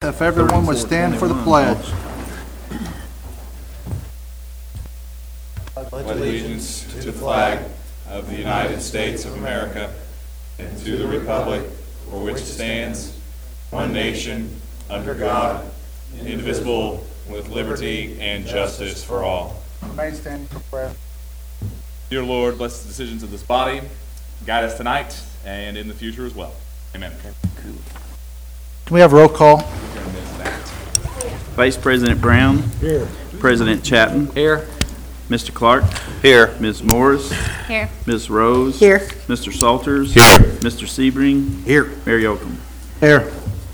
If everyone would stand for the pledge. Allegiance to the flag of the United States of America and to the republic for which it stands, one nation, under God, indivisible, with liberty and justice for all. Remain standing for prayer. Dear Lord, bless the decisions of this body, guide us tonight and in the future as well. Amen. Can we have roll call? Vice President Brown. Here. President Chapman. Here. Mr. Clark. Here. Ms. Morris. Here. Ms. Rose. Here. Mr. Salters. Here. Mr. Sebring. Here. Mayor Yocum. Here.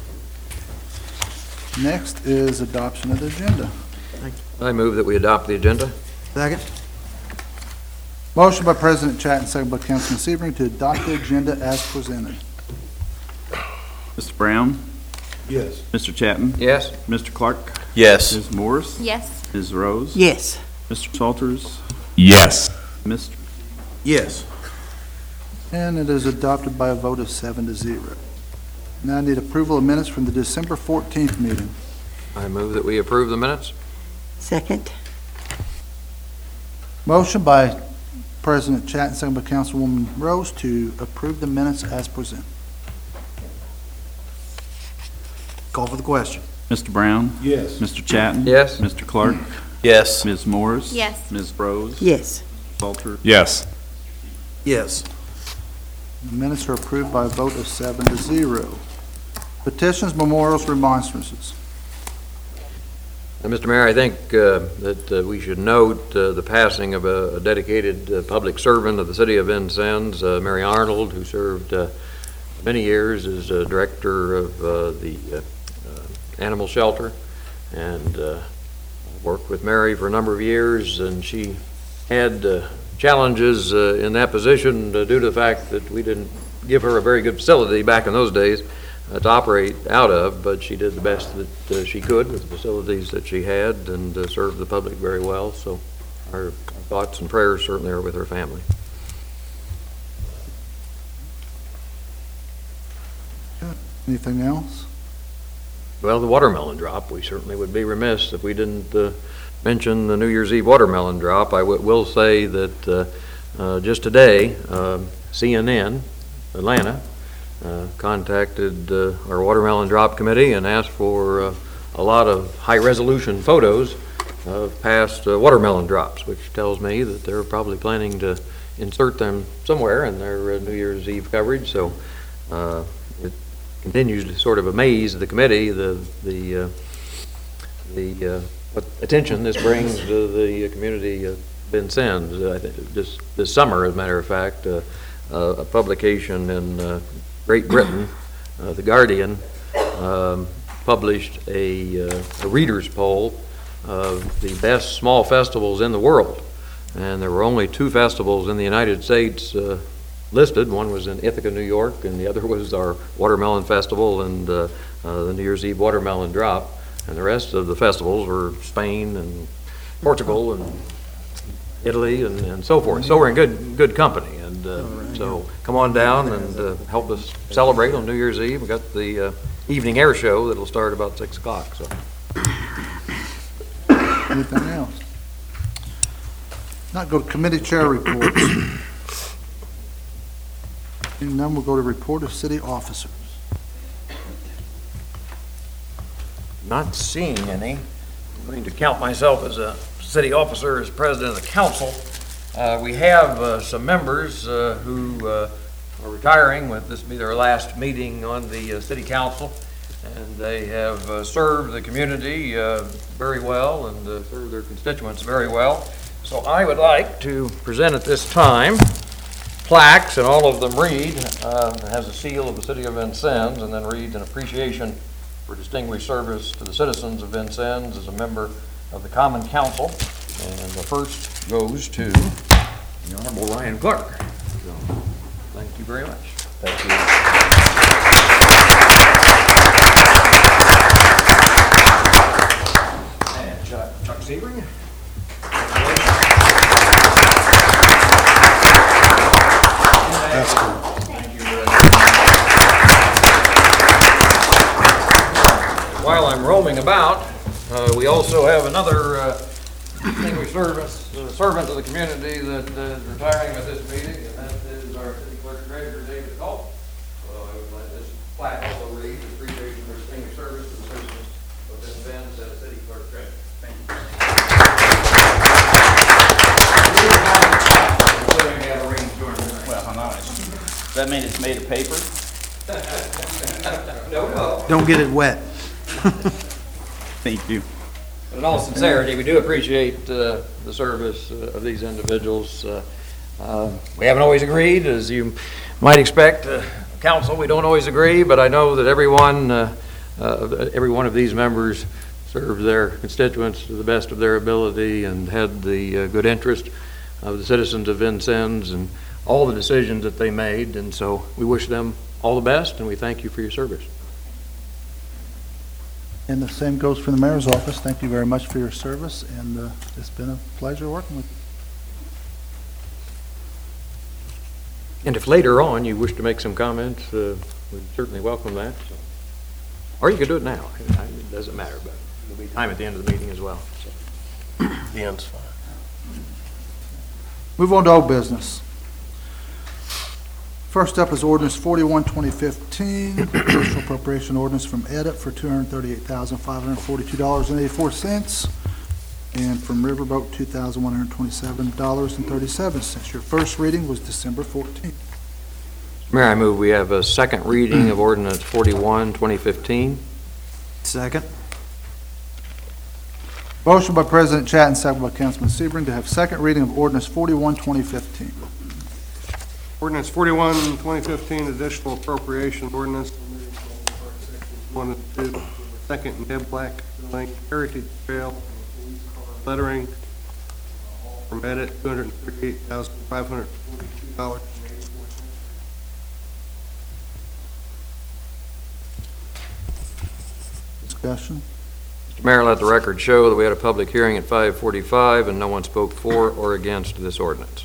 Next is adoption of the agenda. I move that we adopt the agenda. Second. Motion by President Chapman, second by Councilman Sebring to adopt the agenda as presented. Mr. Brown. Yes. Mr. Chapman. Yes. Mr. Clark. Yes. Ms. Morris. Yes. Ms. Rose. Yes. Mr. Salters. Yes. Mr. Yes. And it is adopted by a vote of 7-0. Now I need approval of minutes from the December 14th meeting. I move that we approve the minutes. Second. Motion by President Chapman, second by Councilwoman Rose to approve the minutes as presented. Call for the question. Mr. Brown. Yes. Mr. Chapman. Yes. Mr. Clark. Yes. Ms. Morris. Yes. Ms. Rose. Yes. Salters. Yes. Yes. The minutes are approved by a vote of 7-0. Petitions, memorials, remonstrances. Mr. Mayor, I think that we should note the passing of a dedicated public servant of the city of Vincennes, Mary Arnold, who served many years as director of the animal shelter, and worked with Mary for a number of years, and she had challenges in that position due to the fact that we didn't give her a very good facility back in those days to operate out of, but she did the best that she could with the facilities that she had and served the public very well. So our thoughts and prayers certainly are with her family. Anything else? Well, the watermelon drop, we certainly would be remiss if we didn't mention the New Year's Eve watermelon drop. I will say that just today, CNN Atlanta contacted our watermelon drop committee and asked for a lot of high-resolution photos of past watermelon drops, which tells me that they're probably planning to insert them somewhere in their New Year's Eve coverage. So it continues to sort of amaze the committee what attention this brings to the community of Vincennes. I think just this summer, as a matter of fact, a publication in Great Britain, The Guardian, published a reader's poll of the best small festivals in the world. And there were only 2 festivals in the United States listed. One was in Ithaca, New York, and the other was our Watermelon Festival and the New Year's Eve Watermelon Drop. And the rest of the festivals were Spain and Portugal and Italy and so forth. So we're in good company. And so come on down and help us celebrate on New Year's Eve. We've got the evening air show that'll start about 6 o'clock. So. Anything else? Not go to committee chair reports. And then we'll go to report of city officers. Not seeing any. I'm going to count myself as a city officer, as president of the council. We have some members who are retiring. With this be their last meeting on the city council, and they have served the community very well and served their constituents very well. So I would like to present at this time plaques, and all of them read, has a seal of the city of Vincennes, and then reads an appreciation for distinguished service to the citizens of Vincennes as a member of the Common Council. And the first goes to the Honorable Ryan Clark. So, thank you very much. Thank you. And Chuck Sebring. That's cool. While while I'm roaming about, we also have another distinguished servant of the community that is retiring at this meeting, and that is our city clerk treasurer, David Galt. So I would like this plaque also read, appreciation for distinguished service to the citizens of Vincennes as city clerk treasurer. Thank you. Well, nice. Does that mean it's made of paper? No. Don't get it wet. Thank you. In all sincerity, we do appreciate the service of these individuals. We haven't always agreed, as you might expect. Council, we don't always agree, but I know that every one of these members served their constituents to the best of their ability and had the good interest of the citizens of Vincennes and all the decisions that they made. And so we wish them all the best, and we thank you for your service. And the same goes for the mayor's office. Thank you very much for your service, and it's been a pleasure working with you. And if later on you wish to make some comments, we'd certainly welcome that. Or you could do it now. It doesn't matter, but there'll be time at the end of the meeting as well. The end's fine. Move on to old business. First up is ordinance 41, 2015, personal appropriation ordinance from EDIT for $238,542.84, and from Riverboat, $2,127.37. Your first reading was December 14th. Mayor, I move we have a second reading of ordinance 41, 2015. Second. Motion by President Chatton, second by Councilman Sebring, to have second reading of ordinance 41, 2015. Ordinance 41, 2015, additional appropriation ordinance, 1 and 2, second Ned Black Link Heritage Trail, lettering from edit, $238,542. Discussion. Mr. Mayor, let the record show that we had a public hearing at 5:45 and no one spoke for or against this ordinance.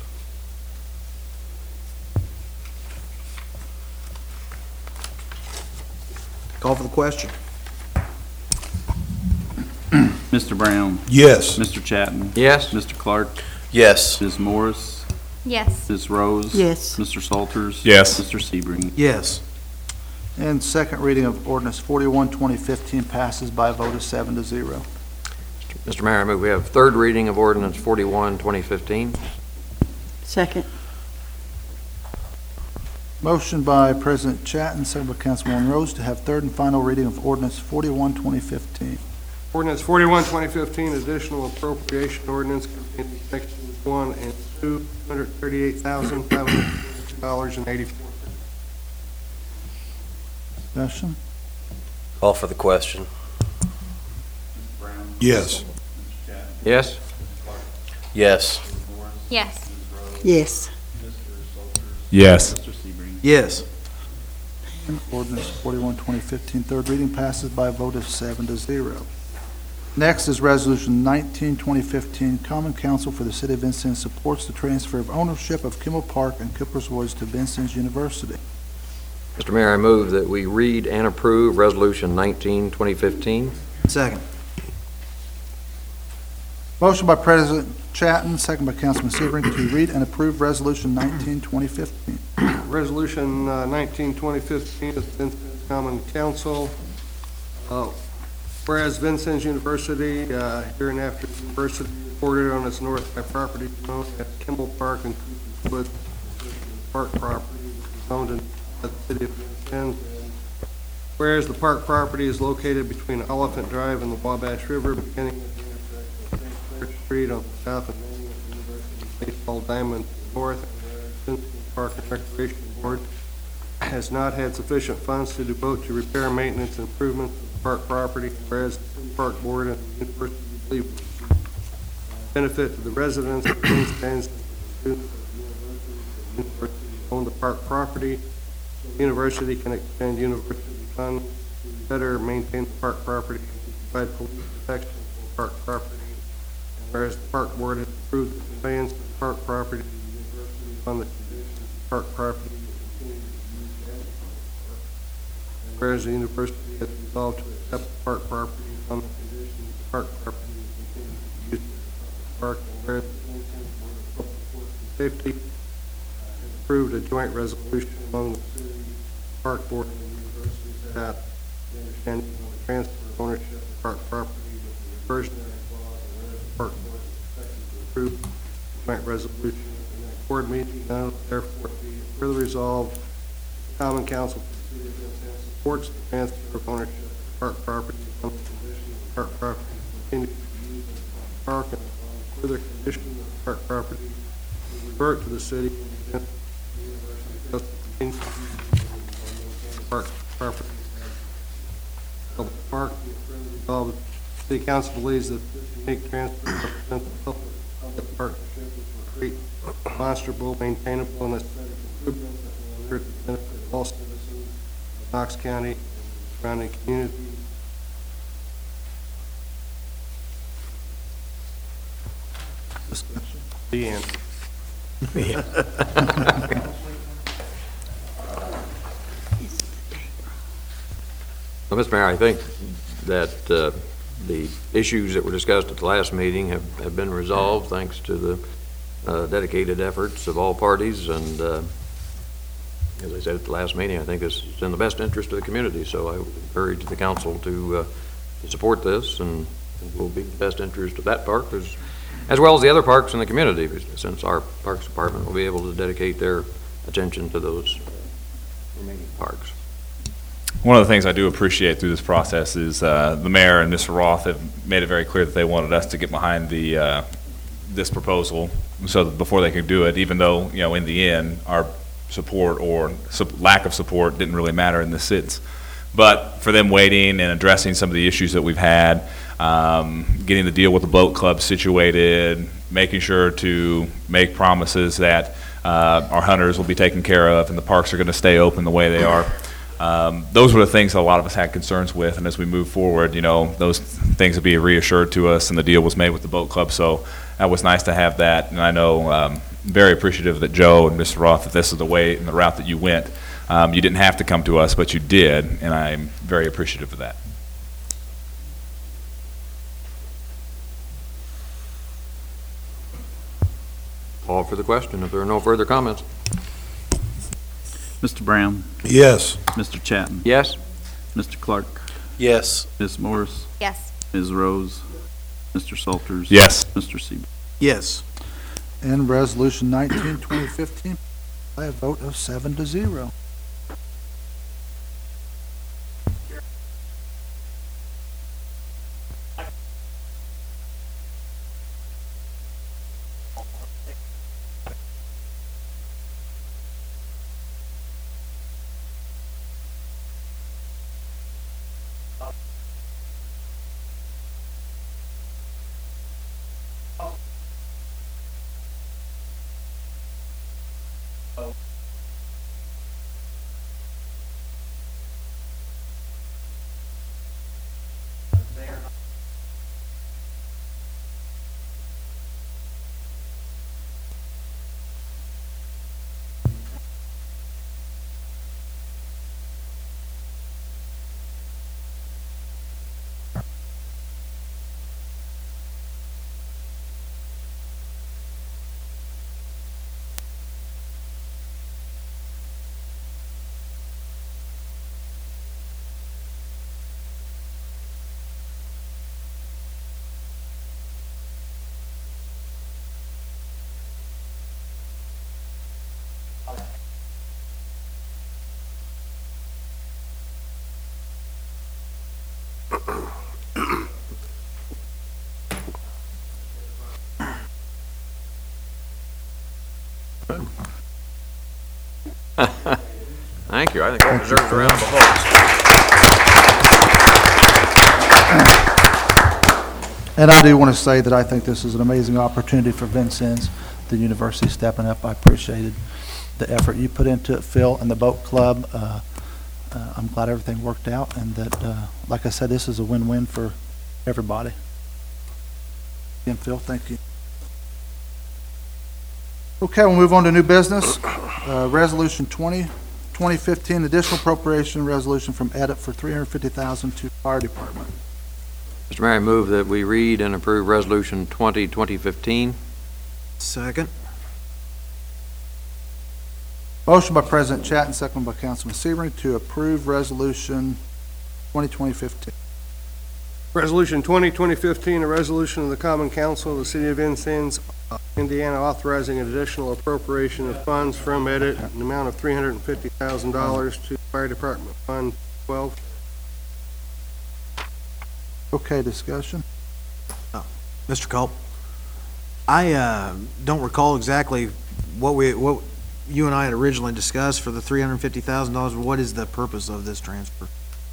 Call for the question. Mr. Brown? Yes. Mr. Chatton? Yes? Mr. Clark? Yes. Ms. Morris? Yes. Ms. Rose? Yes. Mr. Salters? Yes. Mr. Sebring? Yes. And second reading of ordinance 41, 2015 passes by a vote of 7-0. Mr. Mayor, I move we have third reading of ordinance 41, 2015. Second. Motion by President Chatton, second by Councilwoman Rose, to have third and final reading of ordinance 41, 2015. Ordinance 41, 2015, additional appropriation ordinance containing sections 1 and 2, $138,542.84. Discussion. Call for the question. Yes. Yes? Yes. Yes. Yes. Yes. Mr. Sebring? Yes. And ordinance 41, 2015, third reading passes by a vote of 7-0. Next is Resolution 19, 2015. Common Council for the City of Vincennes supports the transfer of ownership of Kimmel Park and Cooper's Woods to Vincennes University. Mr. Mayor, I move that we read and approve Resolution 19, 2015. Second. Motion by President Chatton, second by Councilman Sebring, to read and approve Resolution 19, 2015. Resolution 19, 2015 is Vincennes Common Council. Whereas Vincennes University, hereinafter University, reported on its north side property known as Kimmel Park and Cooper's Woods Park property, which is owned in the city of Vincennes. Whereas the park property is located between Elephant Drive and the Wabash River, beginning at the intersection of St. Clair Street on the south and ending at the University Baseball Diamond north, and whereas Vincennes Park and Recreation Board has not had sufficient funds to devote to repair, maintenance, and improvements of the park property, whereas the City Park Board and the University believe it would be benefit to the residents of Vincennes and students of the university own the park property. The university can expend university funds to better maintain the park property and to provide police protection for park property. And whereas the park board has approved the conveyance of the park property to the university on the conditions the park property will continue to be used as a public park. And whereas the university has resolved to accept the park property on the condition that the park property will continue to be used as a park, and whereas the Vincennes Board of Public Works and Safety has approved a joint resolution among the city, park board, and the university that the understanding of the transfer of ownership of park property with the reversionary clause, and whereas the park board is expected to approve the joint resolution in that board meeting, now therefore be further resolved, the Common Council for the City of Vincennes supports the transfer of ownership of park property on the condition that the park property will continue to be used as a park, and upon further condition that the park property will revert to the city and the university fails to continue to use the park property as public park. Be further resolved, the City Council believes that this unique transfer represents a public partnership which will create demonstrable, maintainable, and aesthetic improvements that will inure to the benefit of all citizens of Knox County and the surrounding community. Discussion. The end. Well, Mr. Mayor, I think that the issues that were discussed at the last meeting have been resolved thanks to the dedicated efforts of all parties, and as I said at the last meeting, I think this is in the best interest of the community, so I would encourage the council to support this, and it will be in the best interest of that park as well as the other parks in the community, since our Parks Department will be able to dedicate their attention to those remaining parks. One of the things I do appreciate through this process is the mayor and Mr. Roth have made it very clear that they wanted us to get behind the this proposal, so that before they could do it, even though, you know, in the end, our support or lack of support didn't really matter in this sense. But for them waiting and addressing some of the issues that we've had, getting the deal with the boat club situated, making sure to make promises that our hunters will be taken care of and the parks are going to stay open the way they are. Those were the things that a lot of us had concerns with, and as we move forward, you know, those things would be reassured to us, and the deal was made with the boat club, so that was nice to have that, and I know very appreciative that Joe and Mr. Roth, that this is the way and the route that you went. You didn't have to come to us, but you did, and I'm very appreciative of that. Call for the question if there are no further comments. Mr. Brown? Yes. Mr. Chatton? Yes? Mr. Clark? Yes. Ms. Morris? Yes. Ms. Rose? Mr. Salters? Yes. Mr. Siebert? Yes. And Resolution 19, 2015, by a vote of 7-0. Thank you. I think that deserves a round of applause. And I do want to say that I think this is an amazing opportunity for Vincennes, the university stepping up. I appreciated the effort you put into it, Phil, and the boat club. I'm glad everything worked out, and that, like I said, this is a win-win for everybody. Again, Phil, thank you. Okay, we'll move on to new business. Resolution 20, 2015 additional appropriation resolution from edit for $350,000 to fire department. Mr. Mayor, I move that we read and approve Resolution 2015. Second. Motion by President Chatton, second by Councilman Sebring to approve resolution 2015. Resolution 2015, a resolution of the Common Council of the City of Vincennes, Indiana, authorizing an additional appropriation of funds from edit in the amount of $350,000 to Fire Department Fund 12. Okay, discussion? Mr. Culp, I don't recall exactly what you and I had originally discussed for the $350,000. What is the purpose of this transfer?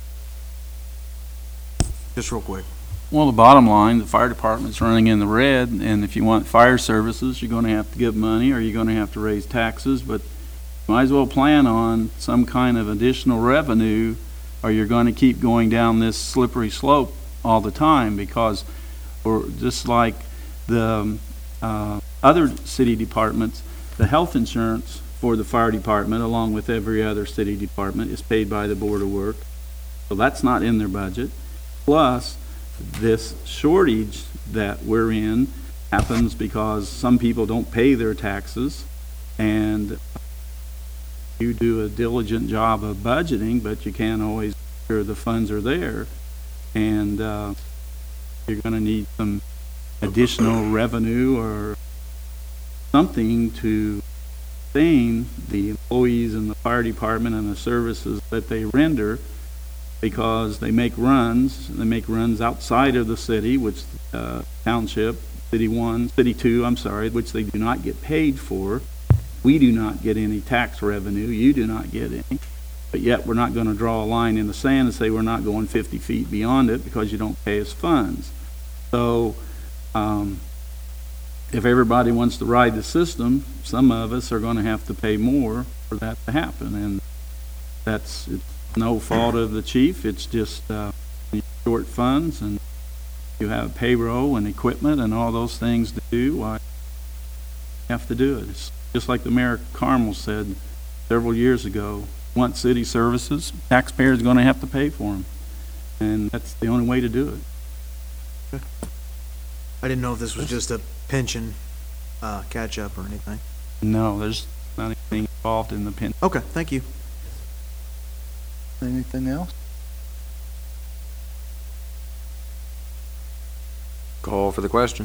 Just real quick. Well, the bottom line, the fire department's running in the red, and if you want fire services, you're gonna have to give money, or you're gonna have to raise taxes, but you might as well plan on some kind of additional revenue, or you're gonna keep going down this slippery slope all the time, because we're just like the other city departments, the health insurance for the fire department, along with every other city department, is paid by the Board of Work. So that's not in their budget. Plus, this shortage that we're in happens because some people don't pay their taxes, and you do a diligent job of budgeting, but you can't always make sure the funds are there. And you're going to need some additional revenue or something to sustain the employees in the fire department and the services that they render, because they make runs outside of the city, which township, city 2, which they do not get paid for. We do not get any tax revenue, you do not get any, but yet we're not going to draw a line in the sand and say we're not going 50 feet beyond it because you don't pay us funds. So if everybody wants to ride the system, some of us are going to have to pay more for that to happen, and it's no fault of the chief. It's just short funds, and you have payroll and equipment and all those things to do. Why you have to do it? It's just like the mayor of Carmel said several years ago, want city services, taxpayers are going to have to pay for them, and that's the only way to do it. I didn't know if this was just a pension catch-up or anything. No, there's not anything involved in the pension. Okay, thank you. Anything else? Call for the question.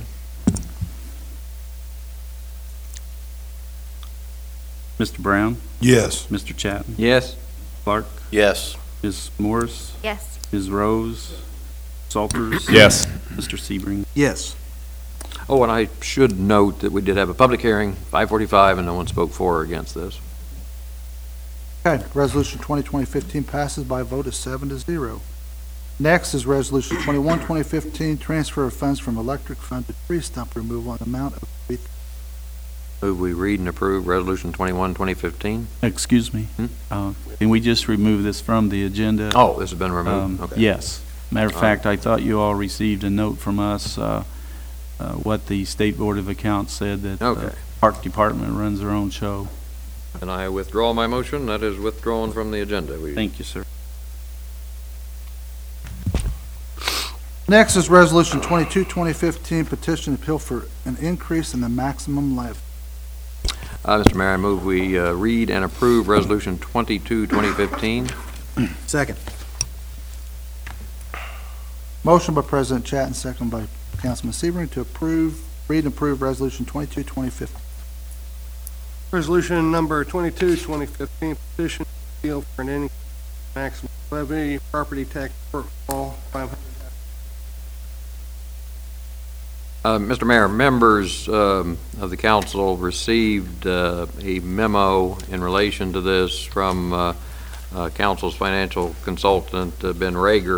Mr. Brown? Yes. Mr. Chatton? Yes. Clark? Yes. Ms. Morris? Yes. Ms. Rose? Salters? Yes. Mr. Sebring? Yes. Oh, and I should note that we did have a public hearing, 5:45, and no one spoke for or against this. Okay, resolution 2015 passes by a vote of 7-0. Next is resolution 2015, transfer of funds from electric fund to tree stump removal on amount of Move we read and approve Resolution 2015. Excuse me. Can we just remove this from the agenda? Oh, this has been removed? Okay. Yes. Matter of fact, I thought you all received a note from us, what the State Board of Accounts said, that Okay. Park Department runs their own show. And I withdraw my motion. That is withdrawn from the agenda. Thank you, sir. Next is resolution 2015, petition appeal for an increase in the maximum levy. Mr. Mayor, I move we read and approve Resolution 2015. Second. Motion by President Chatton, second by Councilman Sebring to read and approve resolution 2015. Resolution number 2015, petition appeal for an increase in maximum levy, property tax shortfall, $500. Mr. Mayor, members of the council received a memo in relation to this from council's financial consultant, Ben Rager.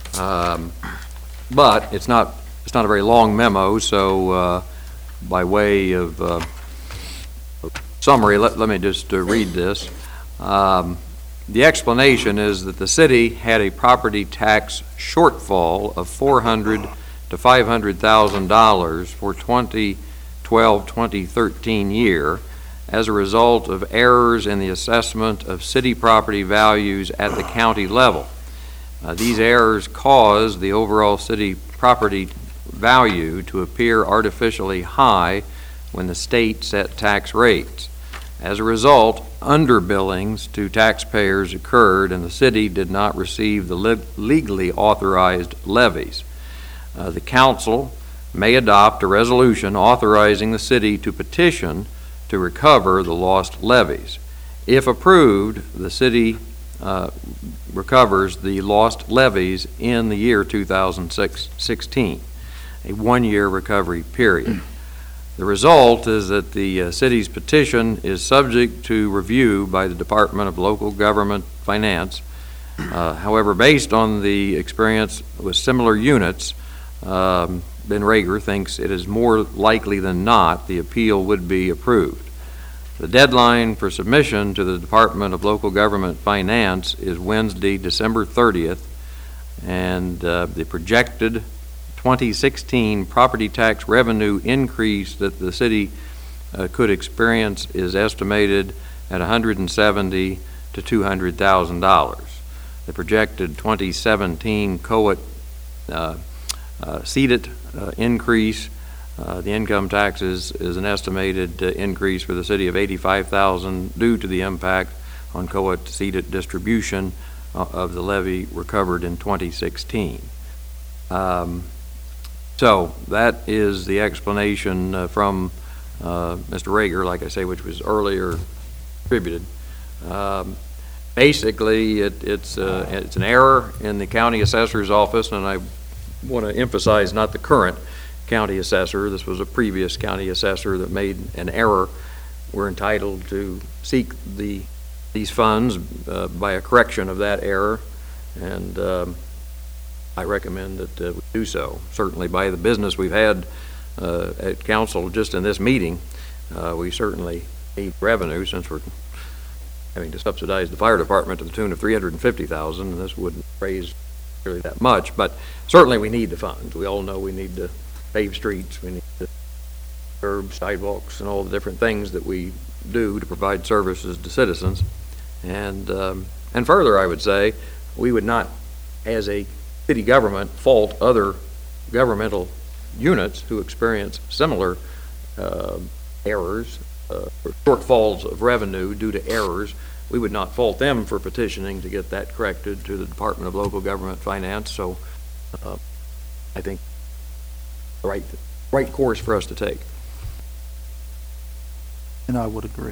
But it's not a very long memo, so by way of summary, let me just read this. The explanation is that the city had a property tax shortfall of $400,000 to $500,000 for 2012-2013 year, as a result of errors in the assessment of city property values at the county level. These errors caused the overall city property value to appear artificially high when the state set tax rates. As a result, underbillings to taxpayers occurred and the city did not receive the legally authorized levies. The council may adopt a resolution authorizing the city to petition to recover the lost levies. If approved, the city recovers the lost levies in the year 2016, a one-year recovery period. The result is that the city's petition is subject to review by the Department of Local Government Finance. However, based on the experience with similar units, Ben Rager thinks it is more likely than not the appeal would be approved. The deadline for submission to the Department of Local Government Finance is Wednesday, December 30th, and the projected 2016 property tax revenue increase that the city could experience is estimated at $170,000 to $200,000. The projected 2017 COIT seated increase, the income taxes is an estimated increase for the city of $85,000 due to the impact on COIT seated distribution of the levy recovered in 2016. So that is the explanation from Mr. Rager, like I say, which was earlier attributed. Basically, it's an error in the county assessor's office, and I want to emphasize not the current county assessor. This was a previous county assessor that made an error. We're entitled to seek these funds by a correction of that error, and I recommend that we do so. Certainly by the business we've had at council just in this meeting, we certainly need revenue since we're having to subsidize the fire department to the tune of $350,000, and this wouldn't raise really that much, but certainly we need the funds. We all know we need to pave streets, we need to curb sidewalks and all the different things that we do to provide services to citizens. And further, I would say, we would not, as a city government, fault other governmental units who experience similar errors or shortfalls of revenue due to errors. We would not fault them for petitioning to get that corrected to the Department of Local Government Finance. So I think the right course for us to take. And I would agree.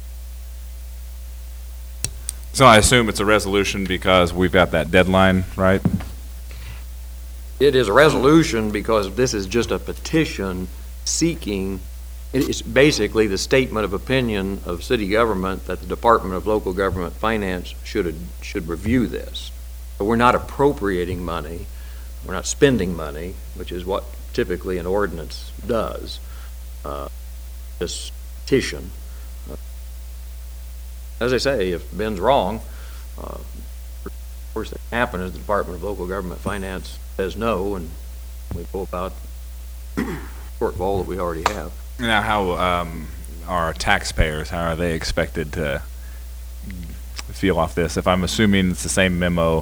So I assume it's a resolution because we've got that deadline, right? It is a resolution because this is just a petition seeking, it's basically the statement of opinion of city government that the Department of Local Government Finance should review this. But we're not appropriating money, we're not spending money, which is what typically an ordinance does. This petition. As I say, if Ben's wrong, of course that happen is the Department of Local Government Finance says no, and we go about shortfall that we already have. Now, how are taxpayers, how are they expected to feel off this? If I'm assuming it's the same memo,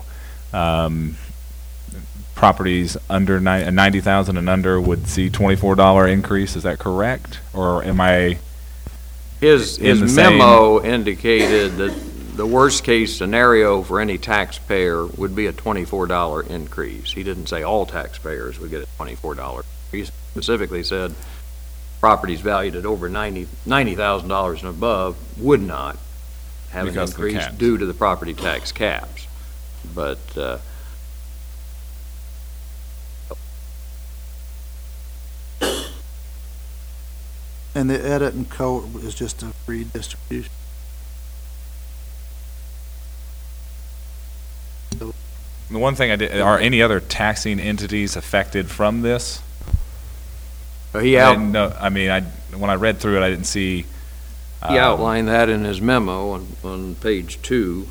properties under 90,000 and under would see $24 increase, is that correct? Or am I His memo indicated that the worst case scenario for any taxpayer would be a $24 increase. He didn't say all taxpayers would get a $24. He specifically said properties valued at over $90,000 and above would not have an increase due to the property tax caps. But And the edit and code is just a redistribution. The one thing I did, are any other taxing entities affected from this? He when I read through it, I didn't see. He outlined that in his memo on page 2.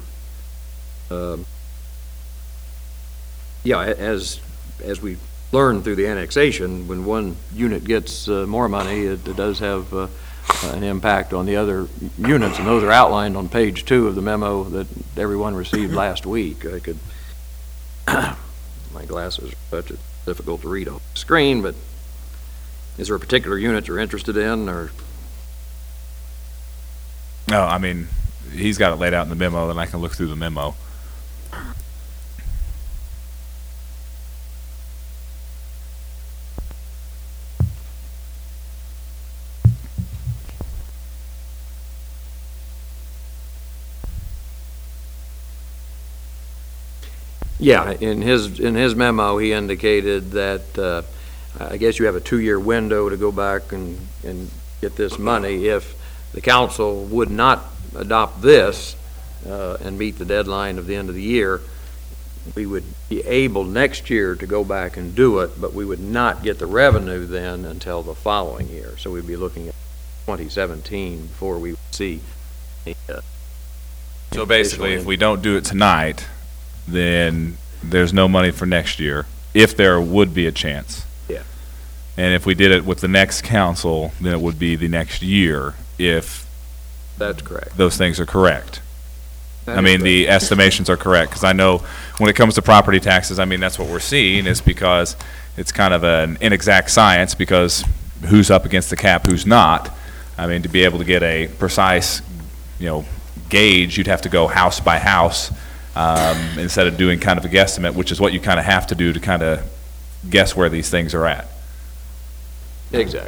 As we learned through the annexation, when one unit gets more money, it does have an impact on the other units, and those are outlined on page 2 of the memo that everyone received last week. I could, my glasses are such it's difficult to read off the screen, but is there a particular unit you're interested in, or? No, I mean, he's got it laid out in the memo, then I can look through the memo. Yeah, in his memo, he indicated that, I guess you have a 2-year window to go back and get this money. If the council would not adopt this, and meet the deadline of the end of the year, we would be able next year to go back and do it, but we would not get the revenue then until the following year. So we'd be looking at 2017 before we would see. So basically, if we don't do it tonight, then there's no money for next year, if there would be a chance. Yeah. And if we did it with the next council, then it would be the next year, if That's correct. those things are correct. That I mean, is the estimations are correct, because I know when it comes to property taxes, I mean, that's what we're seeing, is because it's kind of an inexact science, because who's up against the cap, who's not. I mean, to be able to get a precise, gauge, you'd have to go house by house, instead of doing kind of a guesstimate, which is what you kind of have to do to kind of guess where these things are at. Exactly.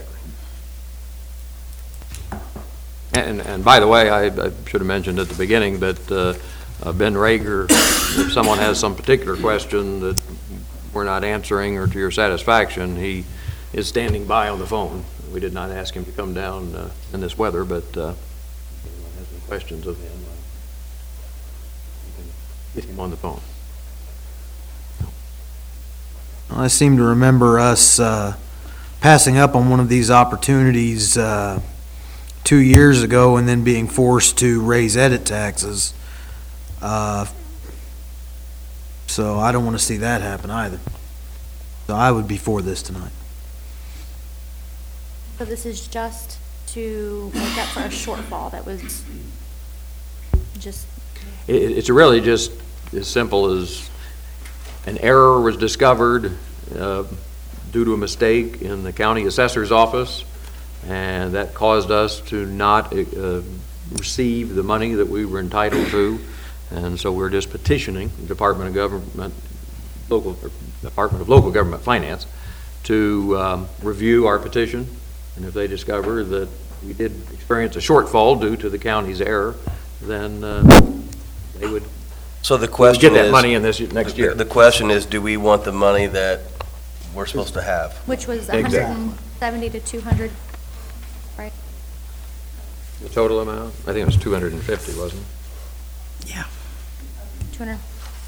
And by the way, I should have mentioned at the beginning that Ben Rager, if someone has some particular question that we're not answering or to your satisfaction, he is standing by on the phone. We did not ask him to come down in this weather, but if anyone has any questions of him, you can get him on the phone. I seem to remember us passing up on one of these opportunities 2 years ago and then being forced to raise edit taxes. So I don't want to see that happen either. So I would be for this tonight. So this is just to make up for a shortfall that was just... It's really just as simple as an error was discovered due to a mistake in the county assessor's office, and that caused us to not receive the money that we were entitled to, and so we're just petitioning the Department of Local Government Finance to review our petition, and if they discover that we did experience a shortfall due to the county's error, then they would So the question get that is, money in this next year. the question is, do we want the money that we're supposed to have? Which was Exactly. 170 to 200, right? The total amount? I think it was 250, wasn't it? 200.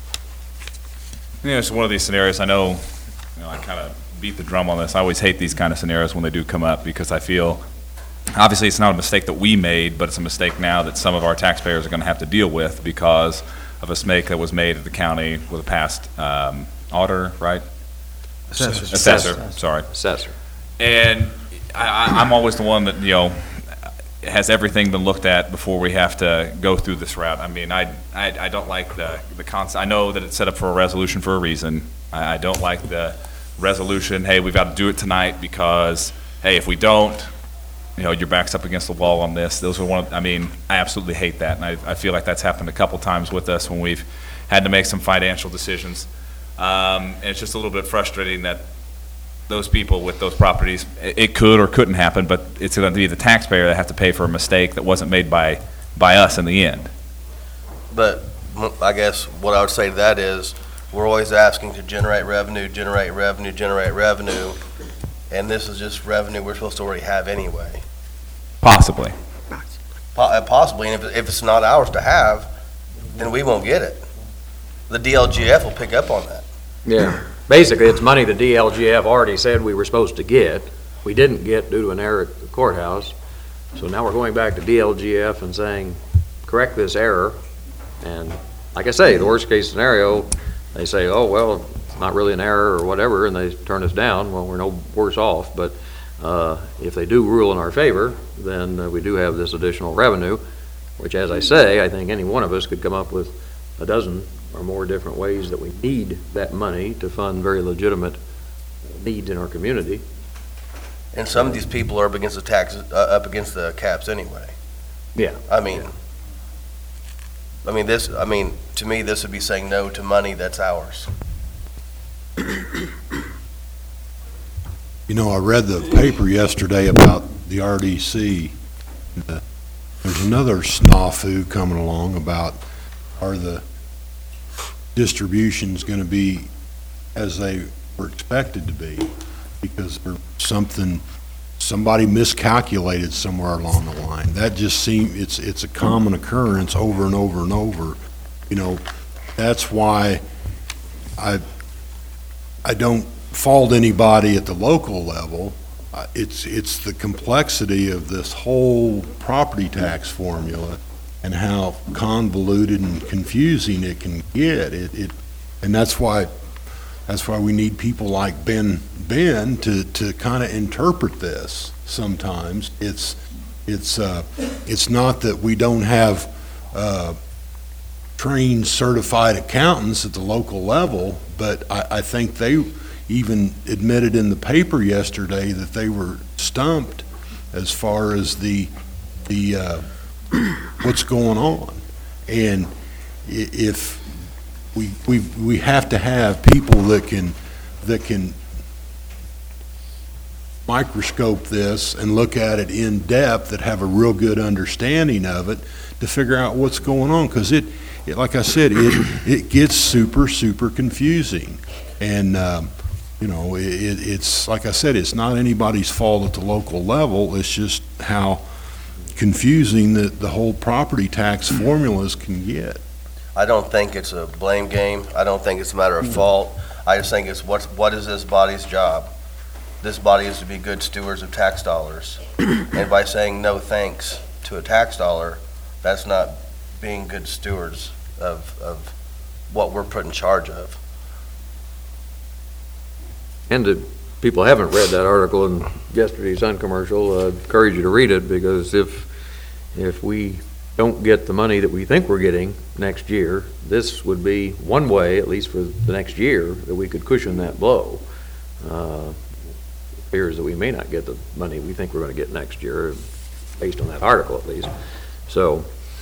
It's one of these scenarios, I know, I kind of beat the drum on this. I always hate these kind of scenarios when they do come up, because I feel, obviously, it's not a mistake that we made, but it's a mistake now that some of our taxpayers are going to have to deal with because of a mistake that was made at the county with a past auditor, right? Assessor, sorry. Assessor. And I'm always the one that, has everything been looked at before we have to go through this route. I mean, I don't like the concept. I know that it's set up for a resolution for a reason. I don't like the resolution, hey, we've got to do it tonight because, hey, if we don't, your back's up against the wall on this. I absolutely hate that. And I feel like that's happened a couple times with us when we've had to make some financial decisions. And it's just a little bit frustrating that those people with those properties, it could or couldn't happen, but it's going to be the taxpayer that has to pay for a mistake that wasn't made by us in the end. But I guess what I would say to that is, we're always asking to generate revenue, and this is just revenue we're supposed to already have anyway. Possibly. Possibly, and if it's not ours to have, then we won't get it. The DLGF will pick up on that. Yeah. Basically, it's money the DLGF already said we were supposed to get. We didn't get due to an error at the courthouse. So now we're going back to DLGF and saying, correct this error. And like I say, the worst case scenario, they say, oh, well, it's not really an error or whatever, and they turn us down. Well, we're no worse off. But If they do rule in our favor, then we do have this additional revenue, which, as I say, I think any one of us could come up with a dozen or more different ways that we need that money to fund very legitimate needs in our community. And some of these people are up against the taxes, up against the caps anyway. Yeah. I mean, to me, this would be saying no to money that's ours. You know, I read the paper yesterday about the RDC. There's another snafu coming along about, are the distributions going to be as they were expected to be? Because there's somebody miscalculated somewhere along the line. That just it's a common occurrence over and over and over. You know, that's why I don't fault anybody at the local level. It's the complexity of this whole property tax formula and how convoluted and confusing it can get. And that's why we need people like Ben to kind of interpret this. Sometimes it's not that we don't have trained certified accountants at the local level, but I think they even admitted in the paper yesterday that they were stumped as far as the what's going on. And if we have to have people that can microscope this and look at it in depth, that have a real good understanding of it, to figure out what's going on, because it like I said, it gets super confusing. And you know, it's like I said, it's not anybody's fault at the local level. It's just how confusing the whole property tax formulas can get. I don't think it's a blame game. I don't think it's a matter of fault. I just think it's what is this body's job? This body is to be good stewards of tax dollars. And by saying no thanks to a tax dollar, that's not being good stewards of what we're put in charge of. And if people haven't read that article in yesterday's Sun commercial, I'd encourage you to read it, because if we don't get the money that we think we're getting next year, this would be one way, at least for the next year, that we could cushion that blow. Fears that we may not get the money we think we're going to get next year, based on that article at least. So,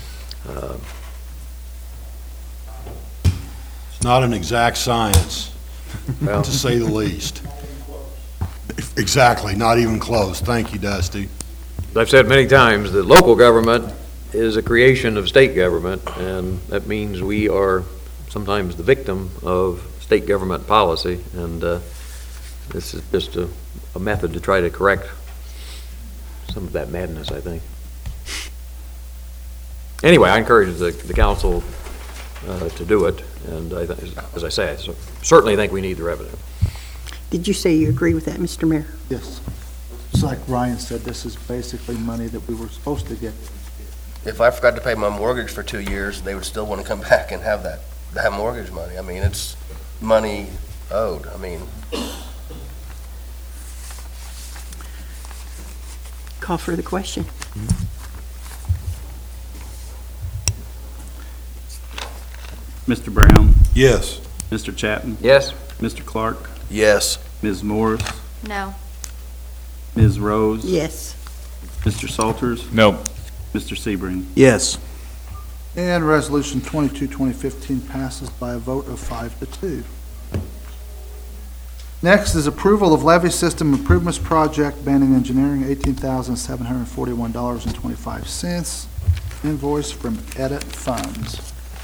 it's not an exact science, well, to say the least. Exactly, not even close. Thank you, Dusty. I've said many times that local government is a creation of state government, and that means we are sometimes the victim of state government policy, and this is just a method to try to correct some of that madness, I think. Anyway, I encourage the council to do it, and as I say, I certainly think we need the revenue. Did you say you agree with that, Mr. Mayor? Yes. It's like Ryan said, this is basically money that we were supposed to get. If I forgot to pay my mortgage for 2 years, they would still want to come back and have that mortgage money. I mean, it's money owed. I mean, Call for the question. Mr. Brown? Yes. Mr. Chapman? Yes? Mr. Clark? yes. Ms. Morris? No. Ms. Rose? Yes. Mr. Salters? No. Mr. Sebring? Yes. And Resolution 22, 2015 passes by a vote of 5-2. Next is approval of levy system improvements project, Banning Engineering, $18,741.25. Invoice from Edit Funds.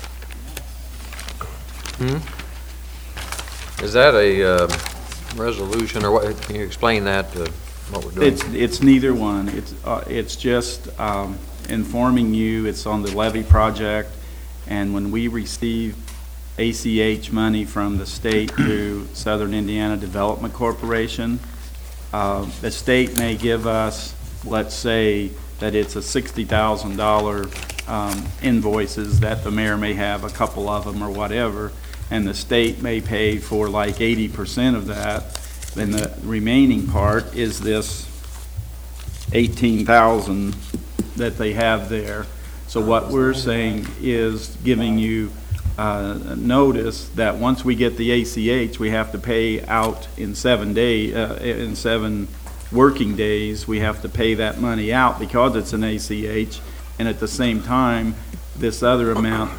Is that a resolution, or what? Can you explain that, what we're doing? It's neither one. It's just informing you, it's on the levy project, and when we receive ACH money from the state through Southern Indiana Development Corporation, the state may give us, let's say that it's a $60,000 invoices that the mayor may have a couple of them or whatever, and the state may pay for like 80% of that, then the remaining part is this 18,000 that they have there. So what we're saying is giving you notice that once we get the ACH, we have to pay out in 7 working days. We have to pay that money out because it's an ACH, and at the same time, this other amount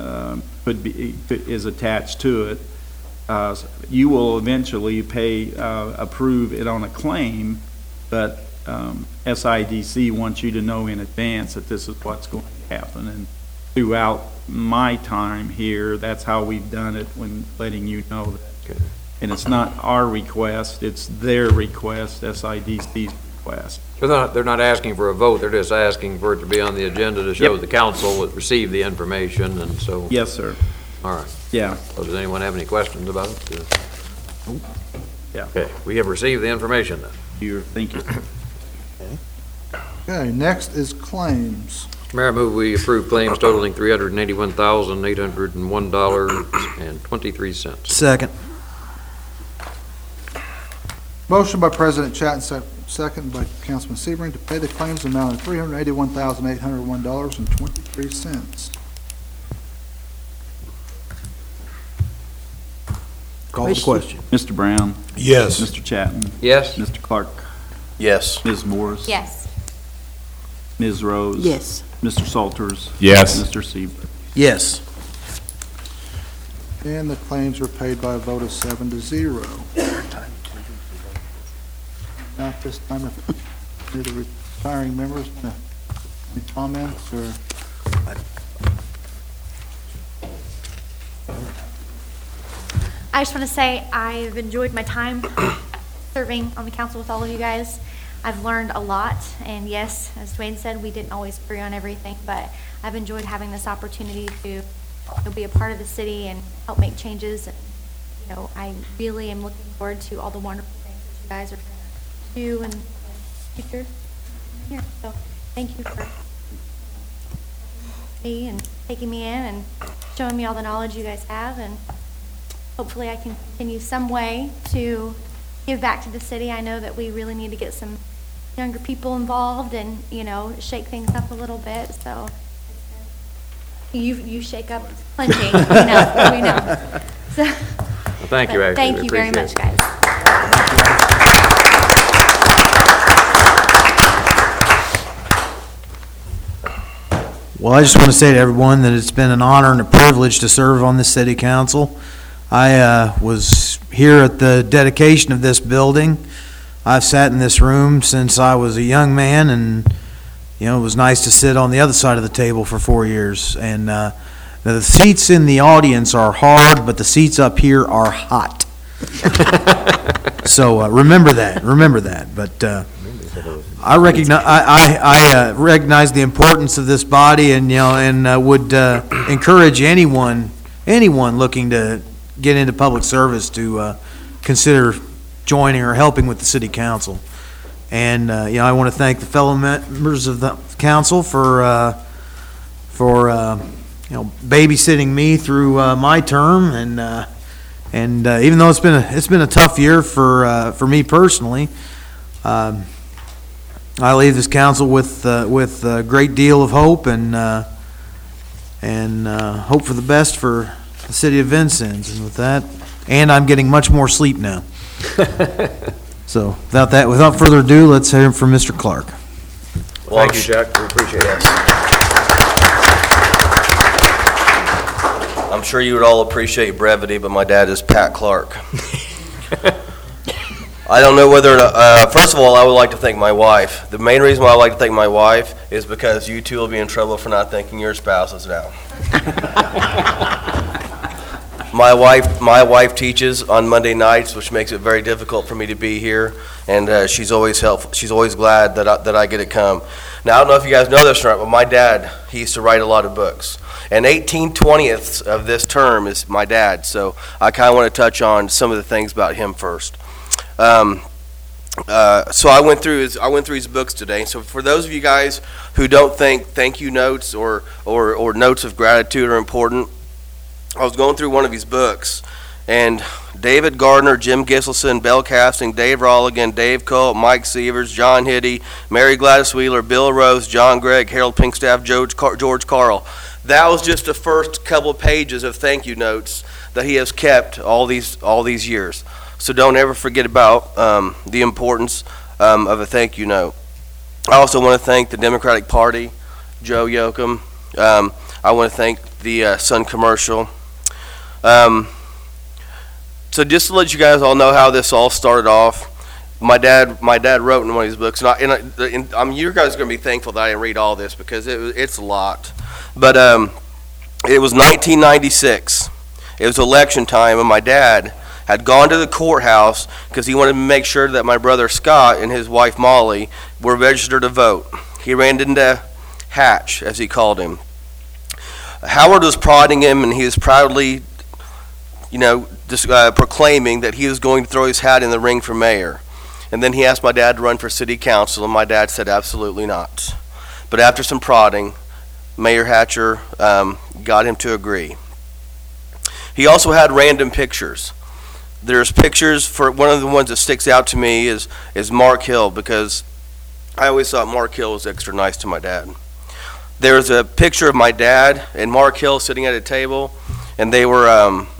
is attached to it. You will eventually approve it on a claim, but SIDC wants you to know in advance that this is what's going to happen. And throughout my time here, that's how we've done it, when letting you know that. Okay. And it's not our request, it's their request, SIDC's request. So they're not asking for a vote, they're just asking for it to be on the agenda to show Yep. the council that received the information, and so. Yes, sir. All right. Yeah. So does anyone have any questions about it? Yeah. Okay, we have received the information then. Thank you. Okay, next is claims. Mr. Mayor, I move we approve claims totaling $381,801.23. Second. Motion by President Chatton, second by Councilman Sebring, to pay the claims amount of $381,801.23. Call the question. Mr. Brown? Yes. Mr. Chatton? Yes? Mr. Clark? Yes. Ms. Morris? Yes. Ms. Rose? Yes. Mr. Salters? Yes. Mr. Seaver? Yes. And the claims were paid by a vote of 7-0. Now, at this time, if any of the retiring members, any comments or? I just want to say I've enjoyed my time serving on the council with all of you guys. I've learned a lot, and yes, as Dwayne said, we didn't always agree on everything, but I've enjoyed having this opportunity to be a part of the city and help make changes. And, I really am looking forward to all the wonderful things that you guys are going to do in the future here. So thank you for me and taking me in and showing me all the knowledge you guys have, and hopefully I can continue some way to give back to the city. I know that we really need to get some younger people involved and, shake things up a little bit. So you shake up plenty, we know. So, Well, thank you, actually. Thank We you very appreciate much, it. guys. Well, I just want to say to everyone that it's been an honor and a privilege to serve on the city council. I was here at the dedication of this building. I've sat in this room since I was a young man, and it was nice to sit on the other side of the table for 4 years. And the seats in the audience are hard, but the seats up here are hot. So remember that. But I recognize the importance of this body, and would encourage anyone looking to get into public service to consider joining or helping with the city council. And I want to thank the fellow members of the council for babysitting me through my term, and even though it's been a tough year for me personally, I leave this council with a great deal of hope and hope for the best for the city of Vincennes. And with that, and I'm getting much more sleep now. So without further ado, let's hear from Mr. Clark. Well, Thank you, Jack. We appreciate it. I'm sure you would all appreciate brevity, but my dad is Pat Clark. I don't know whether first of all, I would like to thank my wife. The main reason why I like to thank my wife is because you two will be in trouble for not thanking your spouses now. My wife teaches on Monday nights, which makes it very difficult for me to be here, and she's always helpful. She's always glad that I get to come. Now, I don't know if you guys know this or not, but my dad, he used to write a lot of books. And 18/20ths of this term is my dad, so I kind of want to touch on some of the things about him first. So I went through his books today. So for those of you guys who don't think thank you notes or notes of gratitude are important, I was going through one of his books, and David Gardner, Jim Gisselson, Bell Casting, Dave Rolligan, Dave Culp, Mike Sievers, John Hitty, Mary Gladys Wheeler, Bill Rose, John Gregg, Harold Pinkstaff, George Carl. That was just the first couple of pages of thank you notes that he has kept all these years. So don't ever forget about the importance of a thank you note. I also want to thank the Democratic Party, Joe Yoakum. I want to thank the Sun Commercial. So just to let you guys all know how this all started off, my dad wrote in one of his books, and you guys are going to be thankful that I didn't read all this because it's a lot. But it was 1996. It was election time, and my dad had gone to the courthouse because he wanted to make sure that my brother Scott and his wife Molly were registered to vote. He ran into Hatch, as he called him. Howard was prodding him, and he was proudly, proclaiming that he was going to throw his hat in the ring for mayor. And then he asked my dad to run for city council, and my dad said absolutely not. But after some prodding, Mayor Hatcher got him to agree. He also had random pictures. There's pictures, for one of the ones that sticks out to me is Mark Hill, because I always thought Mark Hill was extra nice to my dad. There's a picture of my dad and Mark Hill sitting at a table, and they were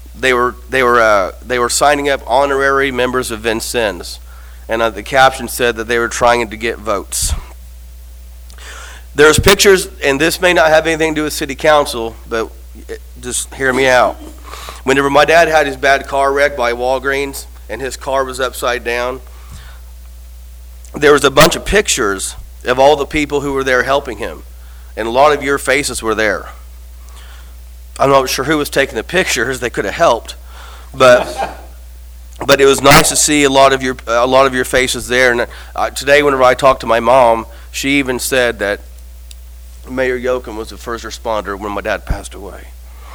signing up honorary members of Vincennes, and the caption said that they were trying to get votes. There's pictures, and this may not have anything to do with city council, but just hear me out. Whenever my dad had his bad car wreck by Walgreens and his car was upside down, there was a bunch of pictures of all the people who were there helping him, and a lot of your faces were there. I'm not sure who was taking the pictures. They could have helped, but it was nice to see a lot of your faces there. And today, whenever I talked to my mom, she even said that Mayor Yoakum was the first responder when my dad passed away.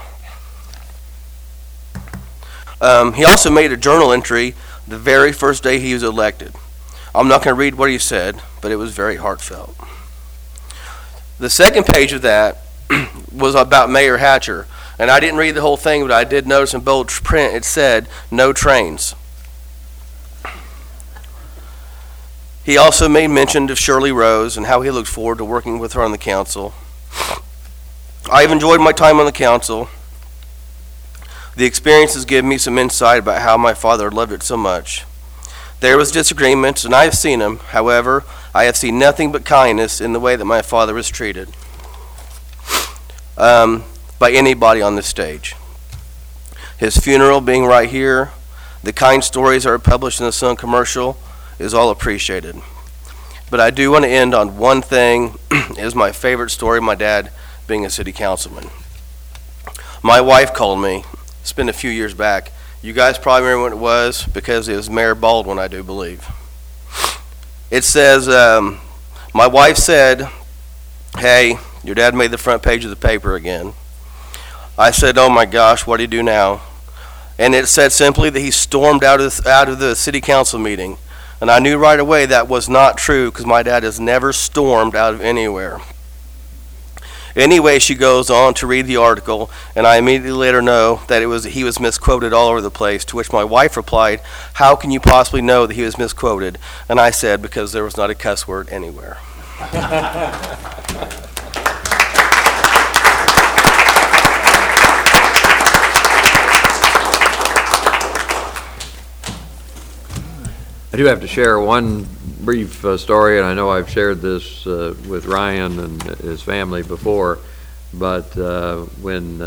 He also made a journal entry the very first day he was elected. I'm not going to read what he said, but it was very heartfelt. The second page of that was about Mayor Hatcher, and I didn't read the whole thing, but I did notice in bold print it said, "No trains." He also made mention of Shirley Rose and how he looked forward to working with her on the council. I've enjoyed my time on the council. The experience has given me some insight about how my father loved it so much. There was disagreements, and I have seen them. However, I have seen nothing but kindness in the way that my father was treated by anybody on this stage. His funeral being right here, the kind stories that are published in the Sun Commercial is all appreciated. But I do want to end on one thing. Is my favorite story, my dad being a city councilman. My wife called me. It's been a few years back. You guys probably remember what it was because it was Mayor Baldwin, I do believe. It says, my wife said, "Hey, your dad made the front page of the paper again." I said, "Oh my gosh, what do you do now?" And it said simply that he stormed out of the city council meeting. And I knew right away that was not true because my dad has never stormed out of anywhere. Anyway, she goes on to read the article, and I immediately let her know that he was misquoted all over the place, to which my wife replied, "How can you possibly know that he was misquoted?" And I said, "Because there was not a cuss word anywhere." I do have to share one brief story, and I know I've shared this with Ryan and his family before, but when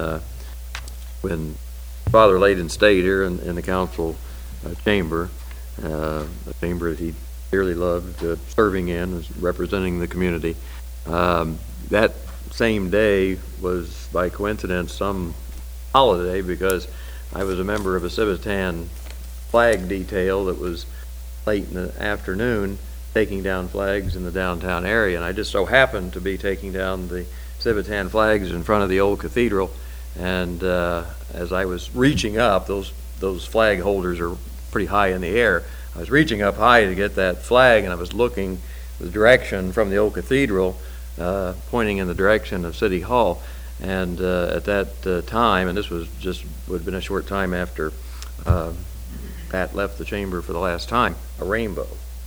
Father laid in state here in the council chamber, a chamber that he dearly loved serving in, as representing the community, that same day was, by coincidence, some holiday, because I was a member of a Civitan flag detail that was late in the afternoon taking down flags in the downtown area, and I just so happened to be taking down the Civitan flags in front of the old cathedral, and as I was reaching up, those flag holders are pretty high in the air. I was reaching up high to get that flag, and I was looking the direction from the old cathedral, pointing in the direction of City Hall, and at that time, and this was just would have been a short time after Pat left the chamber for the last time, a rainbow.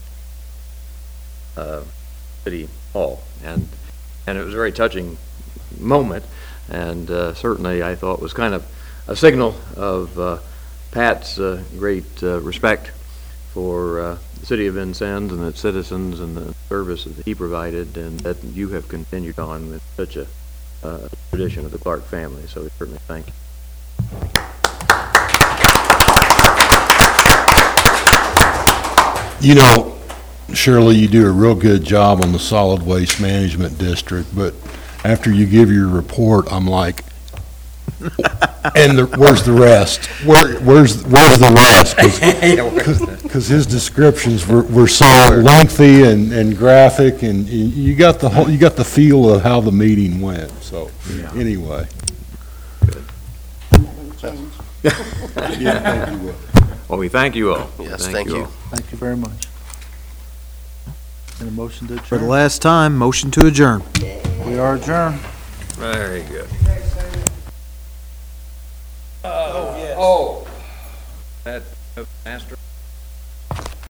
City Hall, and it was a very touching moment, and certainly I thought was kind of a signal of Pat's great respect for the city of Vincennes and its citizens and the services that he provided, and that you have continued on with such a tradition of the Clark family, so we certainly thank you. You know, Shirley, you do a real good job on the solid waste management district, but after you give your report, I'm like, and where's the rest? Where's the rest? Because his descriptions were so lengthy and graphic, and you got the feel of how the meeting went. So anyway. Yeah, thank you. Well, we thank you all. Yes, thank you. all. Thank you very much. And a motion to For the adjourn. last time, motion to adjourn. We are adjourned. Very good. Oh, that master